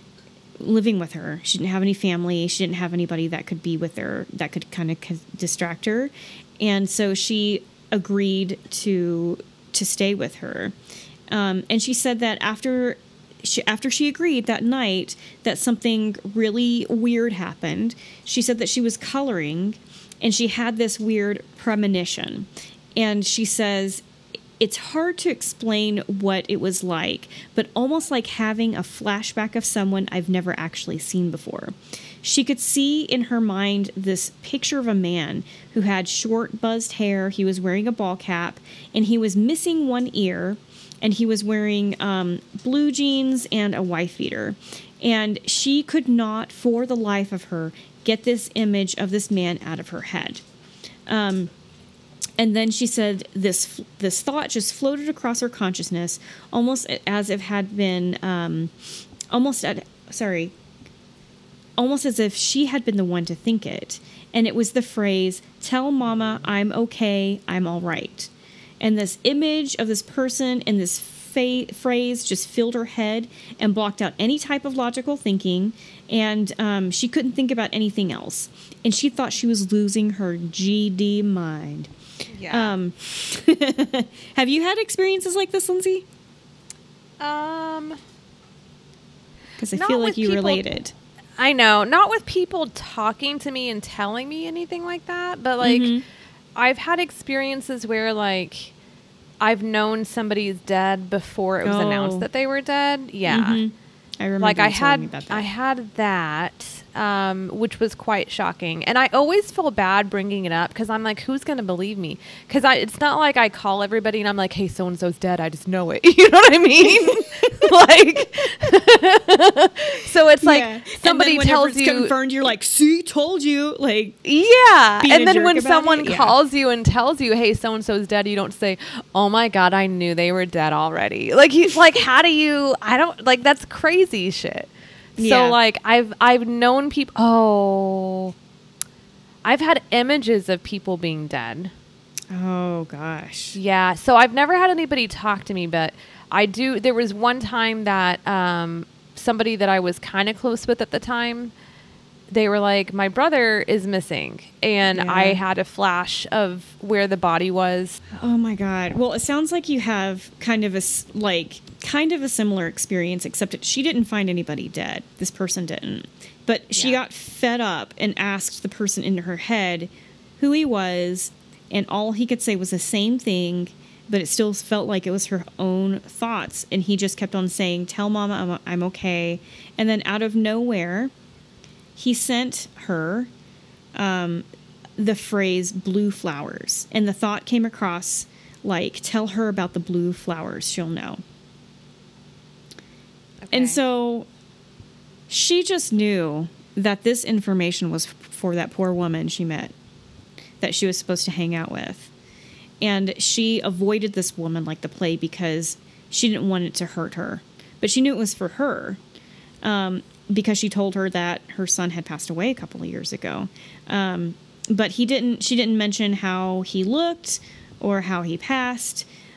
living with her. She didn't have any family. She didn't have anybody that could be with her, that could kind of distract her. And so she agreed to to stay with her. Um, and she said that after she, after she agreed that night, that something really weird happened. She said that she was coloring, and she had this weird premonition. And she says, it's hard to explain what it was like, but almost like having a flashback of someone I've never actually seen before. She could see in her mind this picture of a man who had short, buzzed hair. He was wearing a ball cap, and he was missing one ear, and he was wearing um, blue jeans and a wife beater. And she could not, for the life of her, get this image of this man out of her head. Um, and then she said this this thought just floated across her consciousness, almost as if had been, um, almost at, sorry, almost as if she had been the one to think it. And it was the phrase, "Tell Mama I'm okay, I'm all right." And this image of this person and this fa- phrase just filled her head and blocked out any type of logical thinking. And um, she couldn't think about anything else. And she thought she was losing her G D mind. Yeah. Um, have you had experiences like this, Lindsay? Um, Because I not feel like with you people- related. I know, not with people talking to me and telling me anything like that, but like Mhm. I've had experiences where like I've known somebody's dead before it was Oh. announced that they were dead. Yeah. Mhm. I remember Like you I telling had me about that. I had that um, which was quite shocking, and I always feel bad bringing it up because I'm like, who's going to believe me? Because I it's not like I call everybody and I'm like, hey, so and so's dead, I just know it. You know what I mean? Like so it's like Yeah. somebody and then tells it's you confirmed, you're like, see, told you. Like, yeah, being and a then jerk when about someone it, yeah. calls you and tells you, hey, so and so's dead, you don't say, oh my god, I knew they were dead already. Like you like how do you I don't like that's crazy shit. Yeah. So like I've I've known people. Oh, I've had images of people being dead. oh gosh. Yeah. So I've never had anybody talk to me, but I do. There was one time that um, somebody that I was kind of close with at the time, they were like, my brother is missing, and Yeah. I had a flash of where the body was. Oh my god. Well, it sounds like you have kind of a s- like kind of a similar experience, except that she didn't find anybody dead. This person didn't. But she Yeah. got fed up and asked the person in her head who he was, and all he could say was the same thing, but it still felt like it was her own thoughts. And he just kept on saying, tell Mama I'm, I'm okay. And then out of nowhere, he sent her um, the phrase blue flowers. And the thought came across like, tell her about the blue flowers, she'll know. Okay. And so she just knew that this information was f- for that poor woman she met, that she was supposed to hang out with. And she avoided this woman like the plague because she didn't want it to hurt her. But she knew it was for her um, because she told her that her son had passed away a couple of years ago. Um, but he didn't. She didn't mention how he looked or how he passed.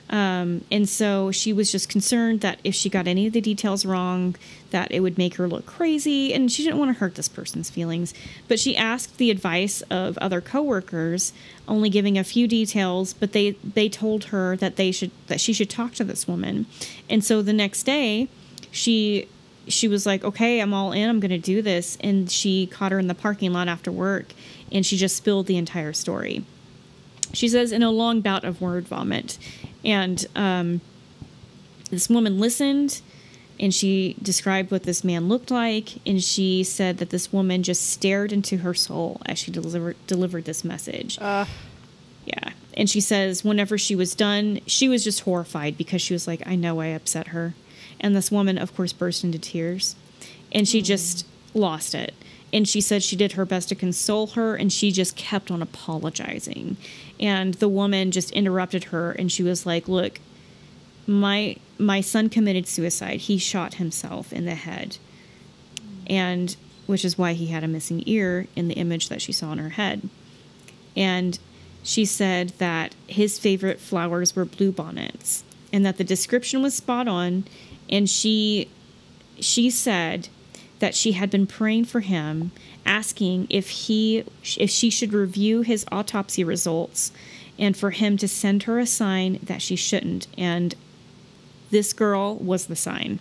Um, and so she was just concerned that if she got any of the details wrong, that it would make her look crazy. And she didn't want to hurt this person's feelings. But she asked the advice of other coworkers, only giving a few details. But they, they told her that they should that she should talk to this woman. And so the next day, she she was like, okay, I'm all in. I'm going to do this. And she caught her in the parking lot after work. And she just spilled the entire story. She says, in a long bout of word vomit. And um, this woman listened, and she described what this man looked like. And she said that this woman just stared into her soul as she delivered delivered this message. Uh. Yeah. And she says whenever she was done, she was just horrified because she was like, I know I upset her. And this woman, of course, burst into tears. And she mm. just lost it. And she said she did her best to console her, and she just kept on apologizing. And the woman just interrupted her, and she was like, look, my my son committed suicide. He shot himself in the head, and which is why he had a missing ear in the image that she saw in her head. And she said that his favorite flowers were bluebonnets, and that the description was spot on. And she she said that she had been praying for him, asking if he if she should review his autopsy results and for him to send her a sign that she shouldn't. And this girl was the sign.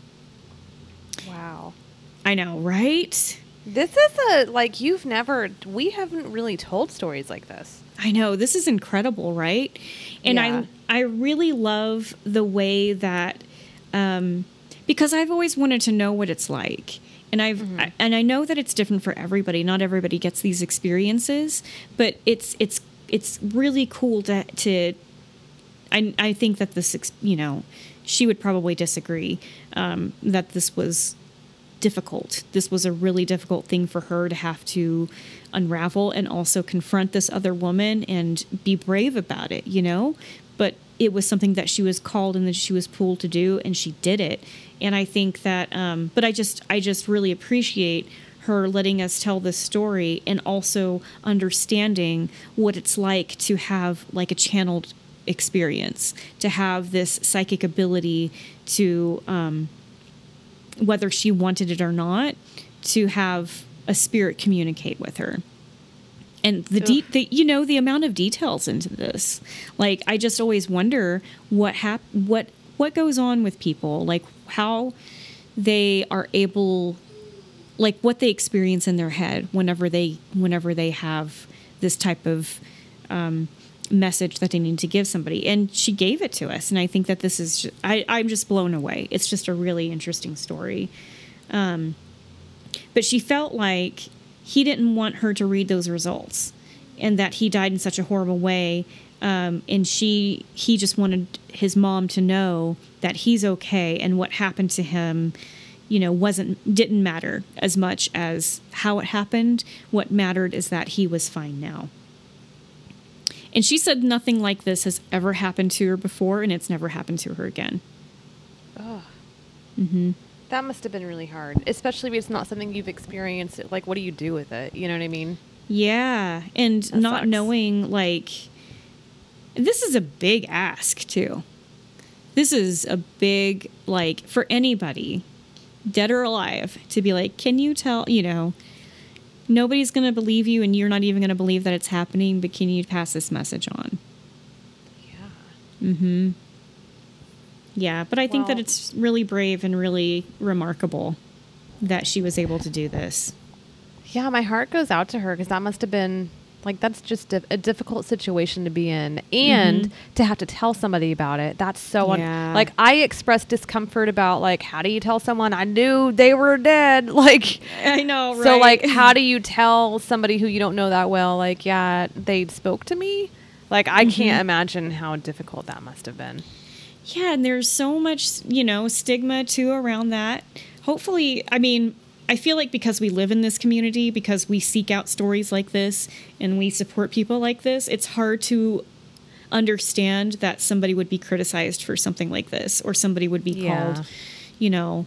Wow. I know, right? This is a, like, you've never, we haven't really told stories like this. I know. This is incredible, right? And Yeah. I I really love the way that, um, because I've always wanted to know what it's like. And I've mm-hmm. I, and I know that it's different for everybody. Not everybody gets these experiences, but it's it's it's really cool to to. I I think that this, you know, she would probably disagree um, that this was difficult. This was a really difficult thing for her to have to unravel and also confront this other woman and be brave about it, you know. But it was something that she was called and that she was pulled to do, and she did it. And I think that, um, but I just, I just really appreciate her letting us tell this story and also understanding what it's like to have like a channeled experience, to have this psychic ability to, um, whether she wanted it or not, to have a spirit communicate with her. And the deep, the, you know, the amount of details into this, like, I just always wonder what hap- what, what goes on with people, like how they are able, like what they experience in their head whenever they, whenever they have this type of, um, message that they need to give somebody. And she gave it to us. And I think that this is, just, I, I'm just blown away. It's just a really interesting story. Um, but she felt like he didn't want her to read those results and that he died in such a horrible way. Um, and she, he just wanted his mom to know that he's okay. And what happened to him, you know, wasn't, didn't matter as much as how it happened. What mattered is that he was fine now. And she said nothing like this has ever happened to her before, and it's never happened to her again. Oh. Mm-hmm. That must have been really hard, especially if it's not something you've experienced. Like, what do you do with it? You know what I mean? Yeah. And That not sucks. knowing, like, this is a big ask, too. This is a big, like, for anybody, dead or alive, to be like, can you tell, you know, nobody's going to believe you and you're not even going to believe that it's happening, but can you pass this message on? Yeah. Mm-hmm. Yeah, but I think Well- that it's really brave and really remarkable that she was able to do this. Yeah, my heart goes out to her because that must have been, like, that's just a, a difficult situation to be in. And Mhm. to have to tell somebody about it, that's so, un- Yeah. like, I expressed discomfort about, like, how do you tell someone I knew they were dead? Like, I know, right? so, like, how do you tell somebody who you don't know that well, like, yeah, they spoke to me? Like, I Mhm. can't imagine how difficult that must have been. Yeah, and there's so much, you know, stigma too around that. Hopefully, I mean, I feel like because we live in this community, because we seek out stories like this and we support people like this, it's hard to understand that somebody would be criticized for something like this, or somebody would be Yeah. called, you know,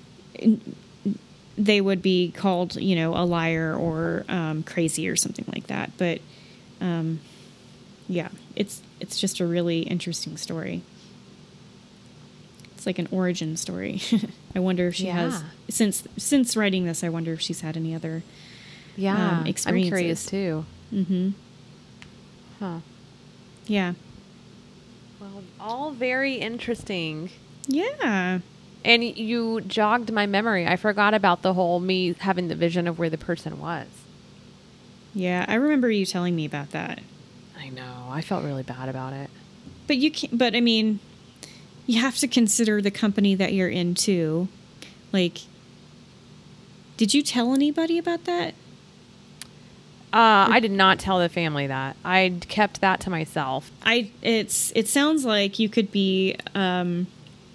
they would be called, you know, a liar or um, crazy or something like that. But um, yeah, it's it's just a really interesting story. It's like an origin story. I wonder if she Yeah. has, since since writing this, I wonder if she's had any other Yeah, um, I'm experiences. curious too. Mm-hmm. Huh. Yeah. Well, all very interesting. Yeah. And you jogged my memory. I forgot about the whole me having the vision of where the person was. Yeah. I remember you telling me about that. I know. I felt really bad about it. But you can't, but I mean, you have to consider the company that you're in too. Like, did you tell anybody about that? Uh, I did not tell the family that. I kept that to myself. I it's it sounds like you could be um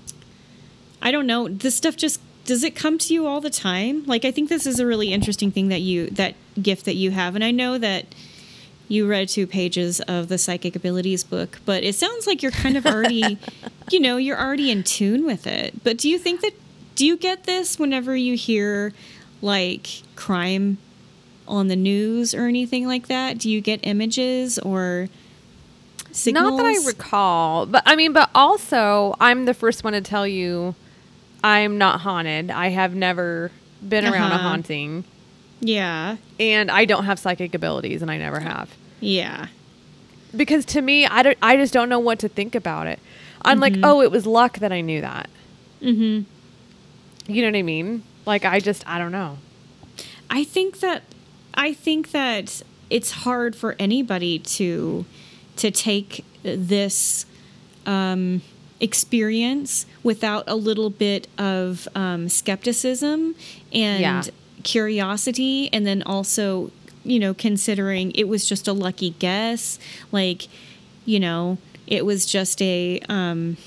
I don't know, this stuff just does it come to you all the time? Like, I think this is a really interesting thing that you that gift that you have, and I know that you read two pages of the Psychic Abilities book, but it sounds like you're kind of already you know, you're already in tune with it. But do you think that do you get this whenever you hear like crime on the news or anything like that? Do you get images or signals? Not that I recall, but I mean, but also, I'm the first one to tell you I'm not haunted. I have never been around a Uh-huh. haunting, Yeah. and I don't have psychic abilities, and I never have. Yeah. Because to me, I, don't, I just don't know what to think about it. I'm like, oh, it was luck that I knew that. Mm-hmm. You know what I mean? Like, I just, I don't know. I think that I think that it's hard for anybody to to take this um, experience without a little bit of um, skepticism and Yeah. curiosity, and then also, you know, considering it was just a lucky guess, like, you know, it was just a um,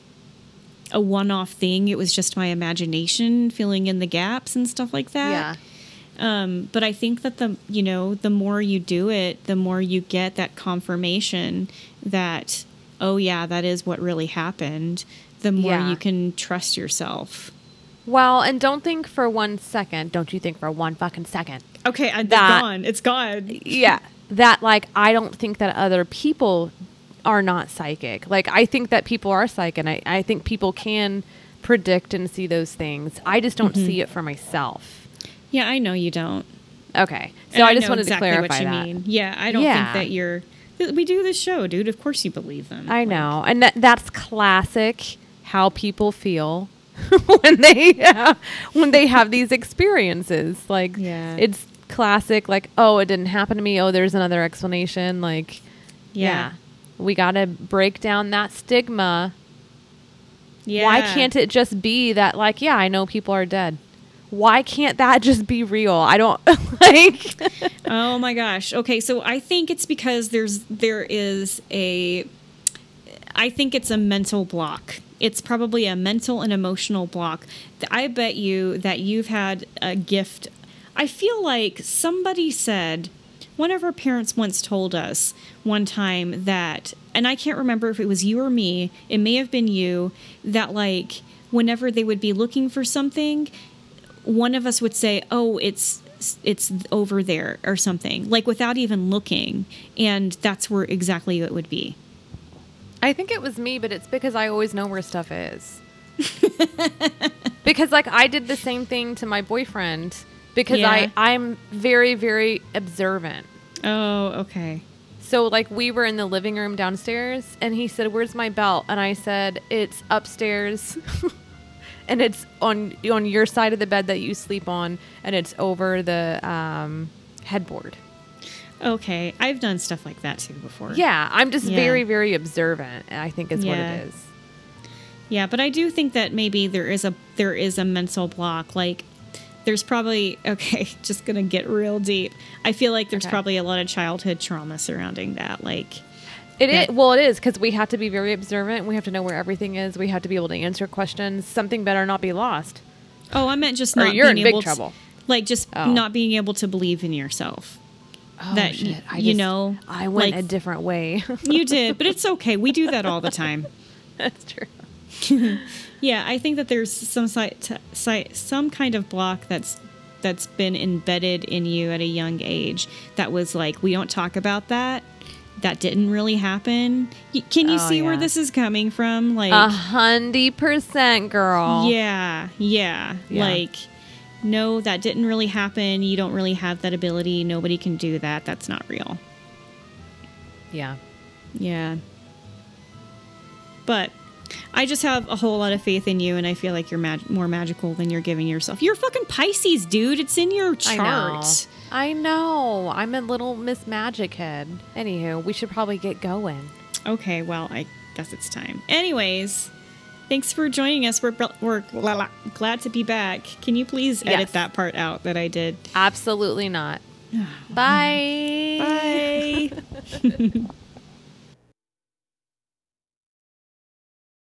a one-off thing. It was just my imagination filling in the gaps and stuff like that. Yeah. Um, but I think that the, you know, the more you do it, the more you get that confirmation that, oh yeah, that is what really happened. The more Yeah. you can trust yourself. Well, and don't think for one second, don't you think for one fucking second. Okay, I, it's That- gone. It's gone. Yeah. That, like, I don't think that other people are not psychic. Like, I think that people are psychic, and I, I think people can predict and see those things. I just don't see it for myself. Yeah, I know you don't. Okay. So And I just know wanted exactly to clarify what you that. mean. Yeah, I don't Yeah. think that you're. We do this show, dude. Of course you believe them. I Like, know. And that, that's classic how people feel when they uh, when they have these experiences. Like, Yeah. it's classic, like, oh, it didn't happen to me. Oh, there's another explanation. Like, yeah. Yeah. We got to break down that stigma. Yeah. Why can't it just be that, like, yeah, I know people are dead. Why can't that just be real? I don't like. Oh my gosh. Okay, so I think it's because there's there is a I think it's a mental block. It's probably a mental and emotional block. I bet you that you've had a gift. I feel like somebody said, one of our parents once told us one time that, and I can't remember if it was you or me, it may have been you, that like whenever they would be looking for something, one of us would say, oh, it's it's over there or something, like without even looking. And that's where exactly it would be. I think it was me, but it's because I always know where stuff is. Because, like, I did the same thing to my boyfriend because Yeah. I, I'm very, very observant. Oh, okay. So, like, we were in the living room downstairs, and he said, where's my belt? And I said, it's upstairs. And it's on on your side of the bed that you sleep on, and it's over the um, headboard. Okay. I've done stuff like that too before. Yeah, I'm just Yeah. very, very observant, I think is what Yeah. it is. Yeah, but I do think that maybe there is a there is a mental block. Like there's probably okay, just gonna get real deep. I feel like there's Okay. probably a lot of childhood trauma surrounding that. Like It Yeah. is, well, it is because we have to be very observant. We have to know where everything is. We have to be able to answer questions. Something better not be lost. oh, I meant just Or not you're being in big able trouble. to like just Oh. not being able to believe in yourself. Oh, That, shit. y- I you just- know, I went like- a different way. You did, but it's okay. We do that all the time. That's true. Yeah, I think that there's some si- t- si- some kind of block that's that's been embedded in you at a young age that was like, we don't talk about that. that didn't really happen. Y- Can you Oh, see where yeah. this is coming from? Like, A hundred percent, girl. yeah, yeah, Yeah. like, no, that didn't really happen. You don't really have that ability. Nobody can do that. That's not real. Yeah. Yeah. But I just have a whole lot of faith in you, and I feel like you're mag- more magical than you're giving yourself. You're fucking Pisces, dude. It's in your chart. I know. I know. I'm a little Miss Magic head. Anywho, we should probably get going. Okay, well, I guess it's time. Anyways, thanks for joining us. We're, we're la, la, glad to be back. Can you please edit Yes. that part out that I did? Absolutely not. Bye. Bye.